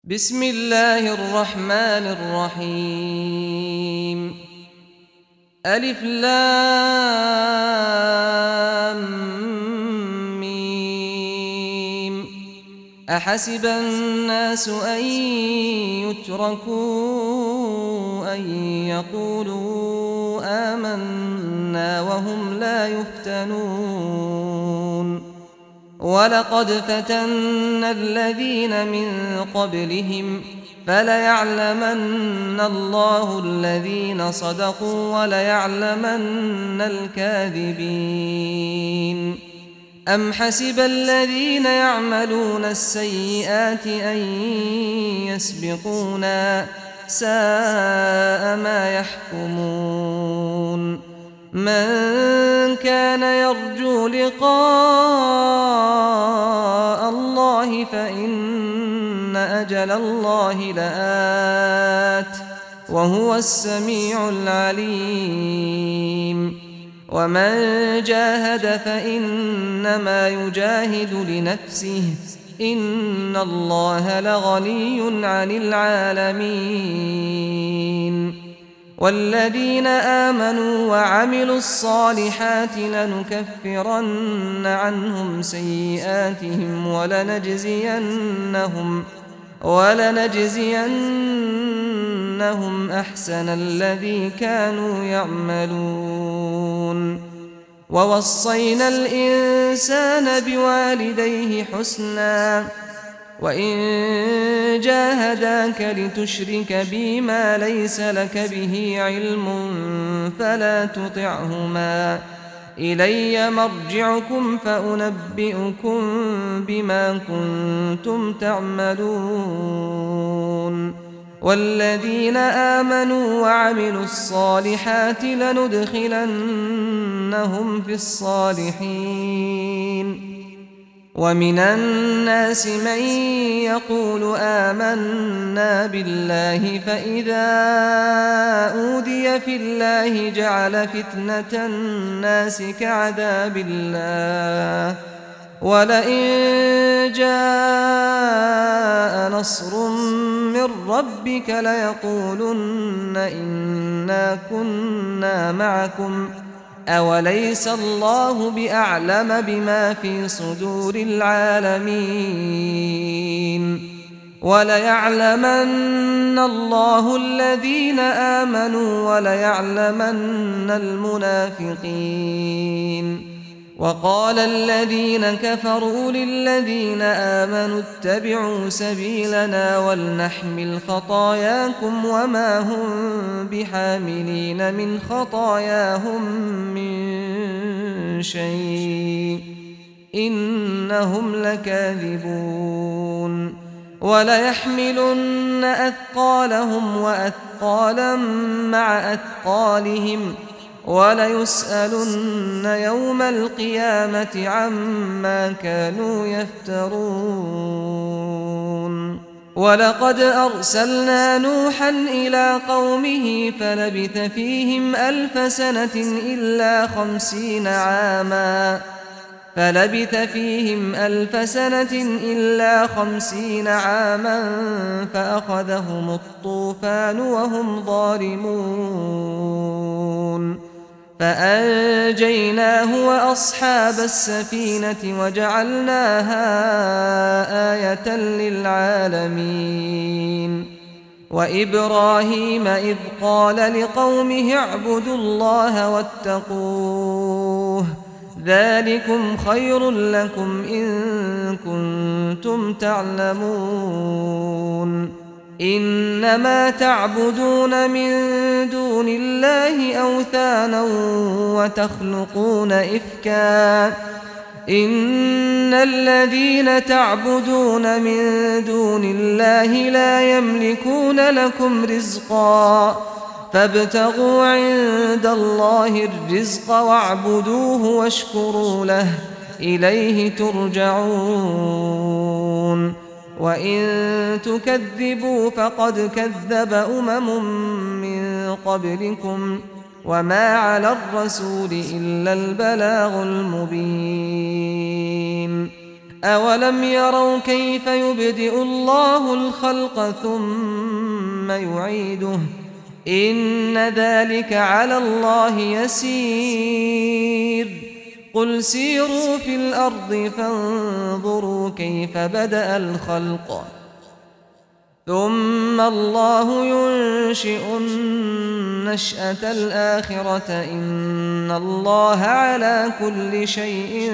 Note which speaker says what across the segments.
Speaker 1: بسم الله الرحمن الرحيم. ألف لام ميم. أحسب الناس أن يتركوا أن يقولوا آمنا وهم لا يفتنون. ولقد فتنا الذين من قبلهم فليعلمن الله الذين صدقوا وليعلمن الكاذبين. أم حسب الذين يعملون السيئات أن يسبقونا ساء ما يحكمون. من كان يرجو لقاء الله فإن أجل الله لآت وهو السميع العليم. ومن جاهد فإنما يجاهد لنفسه إن الله لغني عن العالمين. والذين آمنوا وعملوا الصالحات لنكفرن عنهم سيئاتهم ولنجزينهم أحسن الذي كانوا يعملون. ووصينا الإنسان بوالديه حسنا وإن جاهداك لتشرك بي ما ليس لك به علم فلا تطعهما إلي مرجعكم فأنبئكم بما كنتم تعملون. والذين آمنوا وعملوا الصالحات لندخلنهم في الصالحين. ومن الناس من يقول آمنا بالله فإذا أوذي في الله جعل فتنة الناس كعذاب الله ولئن جاء نصر من ربك ليقولن إنا كنا معكم أوليس الله بأعلم بما في صدور العالمين. وليعلمن الله الذين آمنوا وليعلمن المنافقين. وقال الذين كفروا للذين آمنوا اتبعوا سبيلنا ولنحمل خطاياكم وما هم بحاملين من خطاياهم من شيء إنهم لكاذبون. وليحملن أثقالهم وأثقالا مع أثقالهم وليسألن يوم القيامة عما كانوا يفترون. ولقد أرسلنا نوحا إلى قومه فلبث فيهم ألف سنة إلا 50 عاما فأخذهم الطوفان وهم ظالمون فأنجيناه وأصحاب السفينة وجعلناها آية للعالمين. وإبراهيم إذ قال لقومه اعبدوا الله واتقوه ذلكم خير لكم إن كنتم تعلمون. إنما تعبدون من دون الله أوثانا وتخلقون إفكا إن الذين تعبدون من دون الله لا يملكون لكم رزقا فابتغوا عند الله الرزق واعبدوه واشكروا له إليه ترجعون. وإن تكذبوا فقد كذب من قبلكم وما على الرسول إلا البلاغ المبين. أولم يروا كيف يبدئ الله الخلق ثم يعيده إن ذلك على الله يسير قل سيروا في الأرض فانظروا كيف بدأ الخلق ثم الله ينشئ النشأة الآخرة إن الله على كل شيء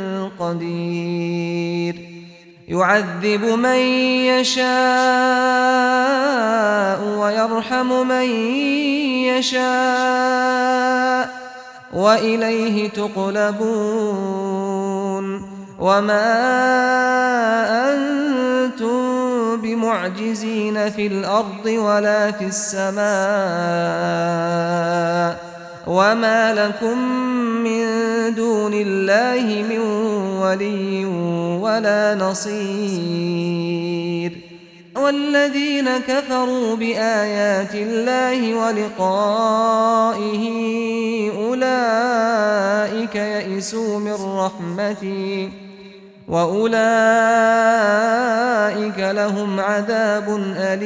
Speaker 1: قدير يعذب من يشاء ويرحم من يشاء وإليه تقلبون وما أنتم بمعجزين في الأرض ولا في السماء وما لكم من دون الله من ولي ولا نصير والذين كفروا بآيات الله ولقائه أولئك يئسوا من رحمتي وأولئك لهم عذاب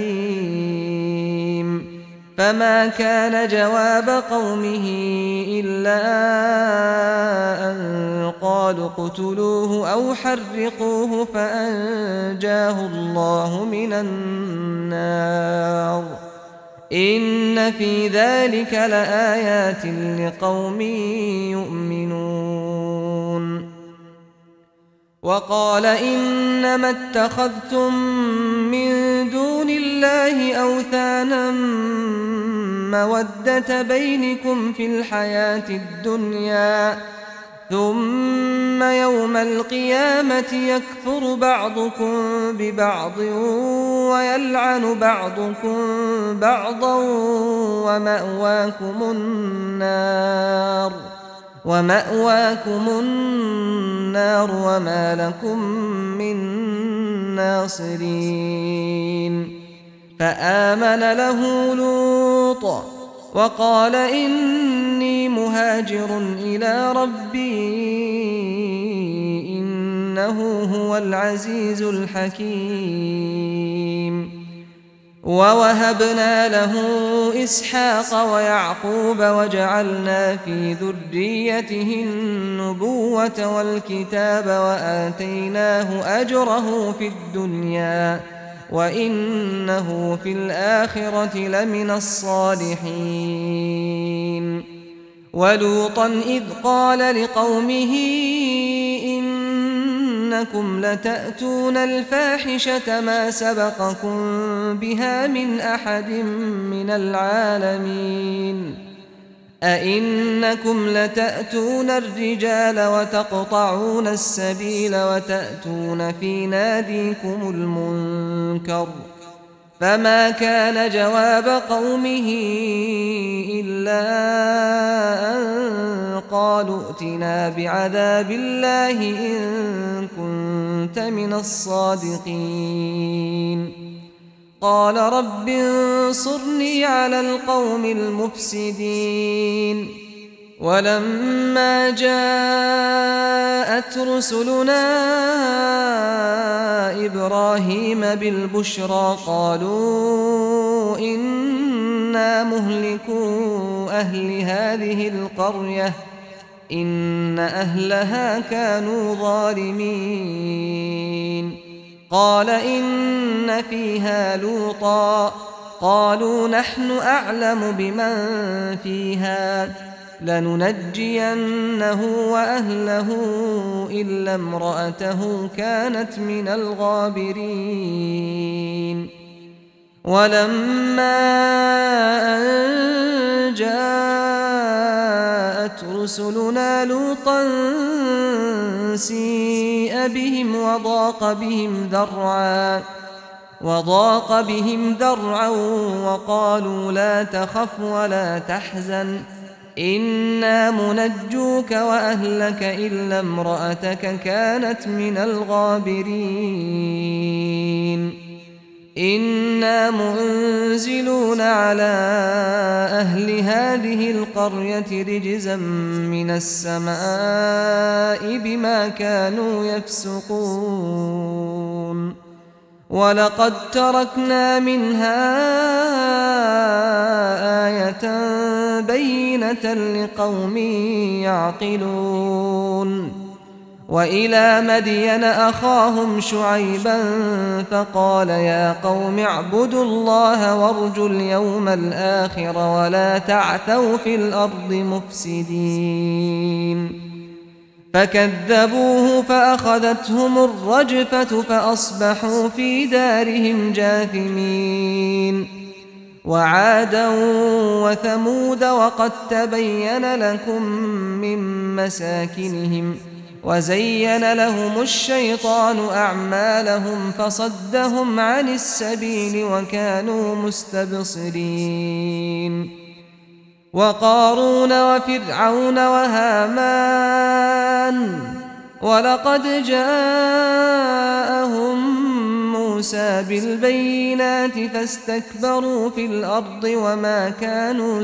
Speaker 1: أليم فما كان جواب قومه إلا أن قالوا اقتلوه أو حرقوه فأنجاه الله من النار إن في ذلك لآيات لقوم يؤمنون وقال إنما اتخذتم من دون الله أوثانا مودة بينكم في الحياة الدنيا ثم يوم القيامة يكفر بعضكم ببعض ويلعن بعضكم بعضا ومأواكم النار وما لكم من ناصرين فآمن له لوط وقال إني مهاجر إلى ربي إنه هو العزيز الحكيم ووهبنا له إسحاق ويعقوب وجعلنا في ذريته النبوة والكتاب وآتيناه أجره في الدنيا وإنه في الآخرة لمن الصالحين ولوطا إذ قال لقومه إنكم لتأتون الفاحشة ما سبقكم بها من أحد من العالمين أئنكم لتأتون الرجال وتقطعون السبيل وتأتون في ناديكم المنكر فما كان جواب قومه إلا أن قالوا ائتنا بعذاب الله إن كنت من الصادقين قال رب انصرني على القوم المفسدين ولما جاءت رسلنا إبراهيم بالبشرى قالوا إنا مهلكو أهل هذه القرية إن أهلها كانوا ظالمين قال إن فيها لوطا قالوا نحن أعلم بمن فيها لننجينه وأهله إلا امرأته كانت من الغابرين ولما أن جاءت رسلنا لوطا سيء بهم وضاق بهم ذرعا وقالوا لا تخف ولا تحزن إنا منجوك وأهلك إلا امرأتك كانت من الغابرين إنا منزلون على أهل هذه القرية رجزا من السماء بما كانوا يفسقون ولقد تركنا منها آية بينة لقوم يعقلون وإلى مدين أخاهم شعيبا فقال يا قوم اعبدوا الله وارجوا اليوم الآخر ولا تعثوا في الأرض مفسدين فكذبوه فأخذتهم الرجفة فأصبحوا في دارهم جاثمين وعادا وثمود وقد تبين لكم من مساكنهم وزين لهم الشيطان أعمالهم فصدهم عن السبيل وكانوا مستبصرين وقارون وفرعون وهامان ولقد جاءهم موسى بالبينات فاستكبروا في الأرض وما كانوا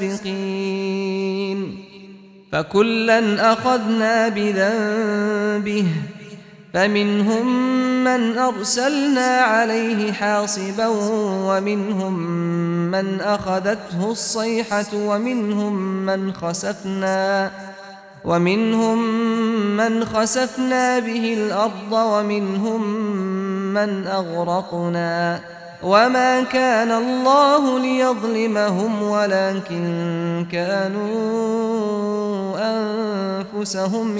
Speaker 1: سابقين فكلا أخذنا بذنبه فمنهم من أرسلنا عليه حاصبا ومنهم من أخذته الصيحة ومنهم من خسفنا به الأرض ومنهم من أغرقنا وما كان الله ليظلمهم ولكن كانوا أنفسهم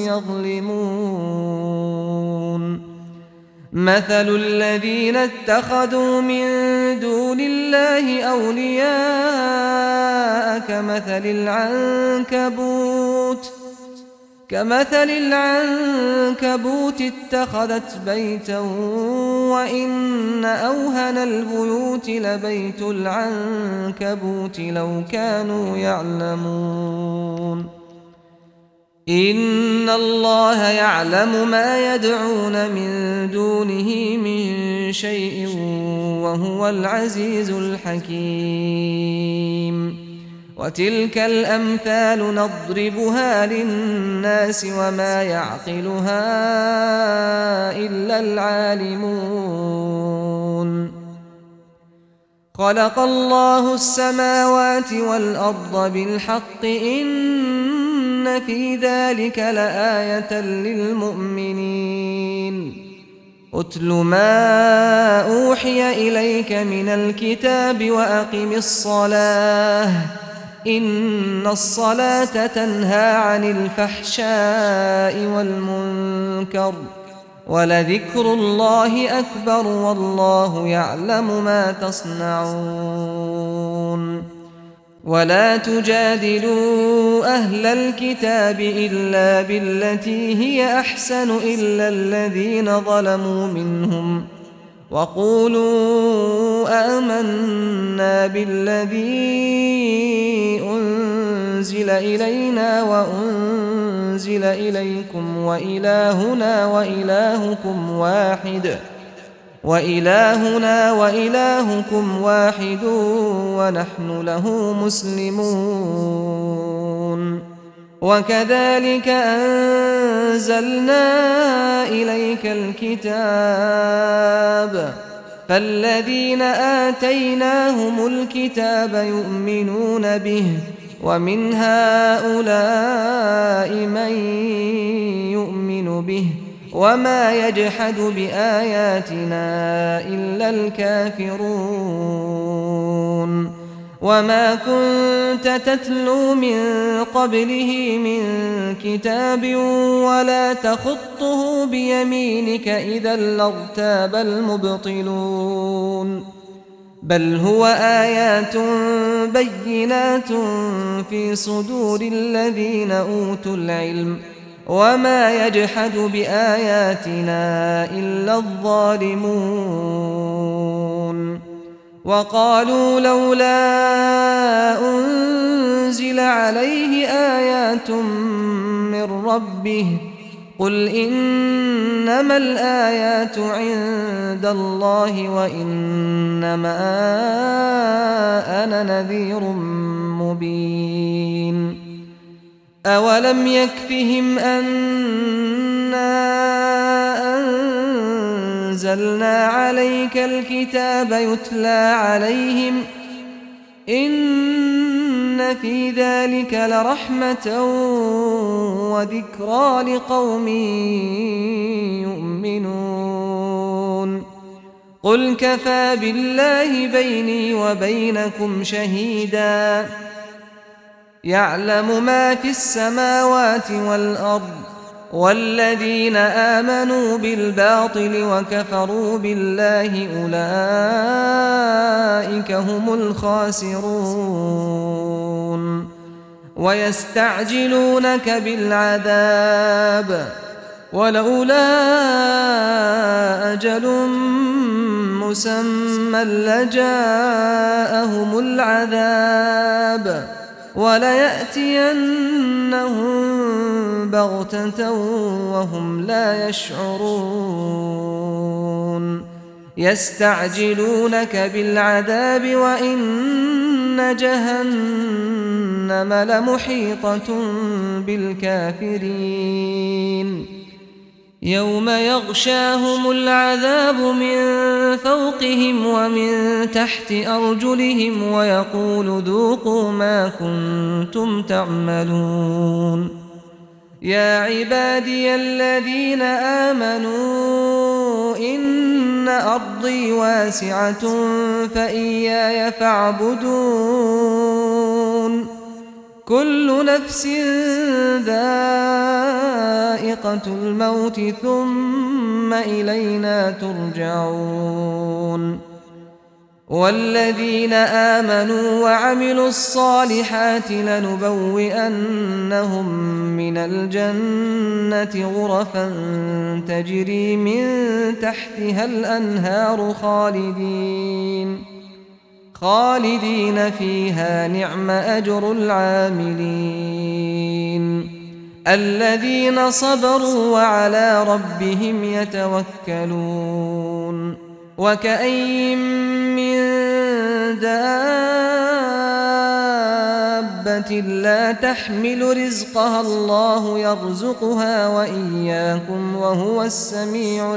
Speaker 1: يظلمون مثل الذين اتخذوا من دون الله أولياء كمثل العنكبوت اتخذت بيتا وإن أوهن البيوت لبيت العنكبوت لو كانوا يعلمون إن الله يعلم ما يدعون من دونه من شيء وهو العزيز الحكيم وتلك الأمثال نضربها للناس وما يعقلها إلا العالمون خلق الله السماوات والأرض بالحق إن في ذلك لآية للمؤمنين أتل ما أوحي إليك من الكتاب وأقم الصلاة إن الصلاة تنهى عن الفحشاء والمنكر ولذكر الله أكبر والله يعلم ما تصنعون ولا تجادلوا أهل الكتاب إلا بالتي هي أحسن إلا الذين ظلموا منهم وقولوا آمنا بالذي أنزل إلينا وأنزل إليكم وإلهنا وإلهكم واحد ونحن له مسلمون وكذلك أنزلنا إليك الكتاب فالذين آتيناهم الكتاب يؤمنون به ومن هؤلاء من يؤمن به وما يجحد بآياتنا إلا الكافرون وما كنت تتلو من قبله من كتاب ولا تخطه بيمينك إذا لارتاب المبطلون بل هو آيات بينات في صدور الذين أوتوا العلم وما يجحد بآياتنا إلا الظالمون وقالوا لولا أنزل عليه آيات من ربه قل إنما الآيات عند الله وإنما أنا نذير مبين أولم يكفهم أنا أنزلنا عليك الكتاب يتلى عليهم إن في ذلك لرحمة وذكرى لقوم يؤمنون قل كفى بالله بيني وبينكم شهيدا يعلم ما في السماوات والأرض والذين آمنوا بالباطل وكفروا بالله أولئك هم الخاسرون ويستعجلونك بالعذاب ولولا أجل مسمى لجاءهم العذاب وليأتينهم بغتة وهم لا يشعرون يستعجلونك بالعذاب وإن جهنم لمحيطة بالكافرين يوم يغشاهم العذاب من فوقهم ومن تحت أرجلهم ويقول ذوقوا ما كنتم تعملون يا عبادي الذين آمنوا إن أرضي واسعة فإياي فاعبدون كل نفس ذائقة الموت ثم إلينا ترجعون والذين آمنوا وعملوا الصالحات لنبوئنهم من الجنة غرفا تجري من تحتها الأنهار خالدين فيها نعم أجر العاملين الذين صبروا وعلى ربهم يتوكلون وكأين من دابة لا تحمل رزقها الله يرزقها وإياكم وهو السميع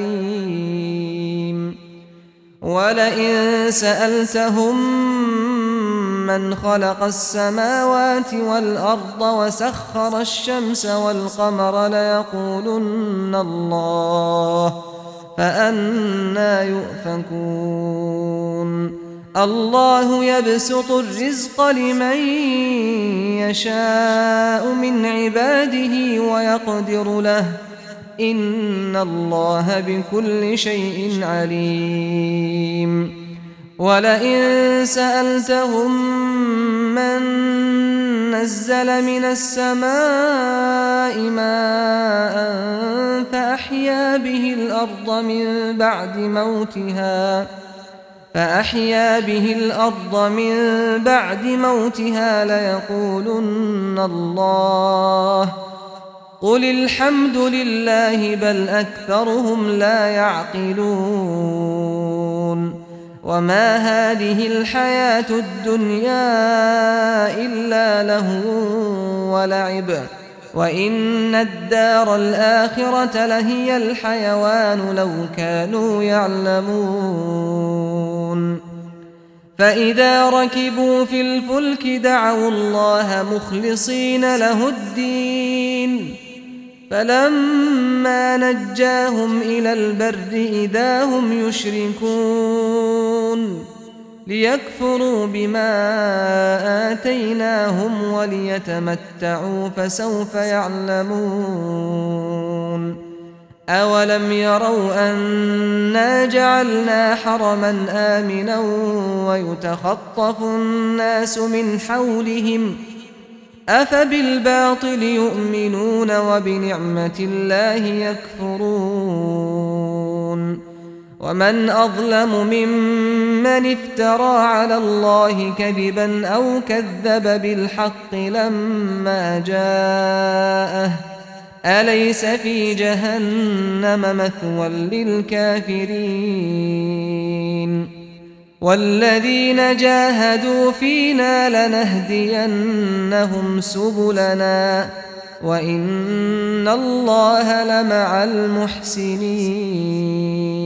Speaker 1: العليم ولئن سألتهم من خلق السماوات والأرض وسخر الشمس والقمر ليقولن الله فأنى يؤفكون الله يبسط الرزق لمن يشاء من عباده ويقدر له إن الله بكل شيء عليم ولئن سألتهم من نزل من السماء ماء فأحيا به الأرض من بعد موتها ليقولن الله قل الحمد لله بل أكثرهم لا يعقلون وما هذه الحياة الدنيا إلا لهو ولعب وإن الدار الآخرة لهي الحيوان لو كانوا يعلمون فإذا ركبوا في الفلك دعوا الله مخلصين له الدين فلما نجاهم إلى البر إذا هم يشركون ليكفروا بما آتيناهم وليتمتعوا فسوف يعلمون أولم يروا أنا جعلنا حرما آمنا ويتخطف الناس من حولهم أفبالباطل يؤمنون وبنعمة الله يكفرون ومن أظلم ممن افترى على الله كذبا أو كذب بالحق لما جاءه أليس في جهنم مثوى للكافرين والذين جاهدوا فينا لنهدينهم سبلنا وإن الله لمع المحسنين